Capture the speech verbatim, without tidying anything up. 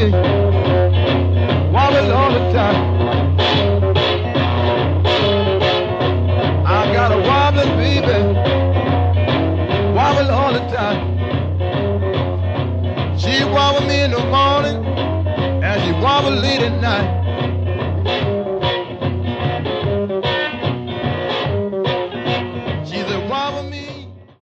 baby, wobble all the time. I got a wobbling baby, wobble all the time. She wobble me in the morning, and she wobble late at night.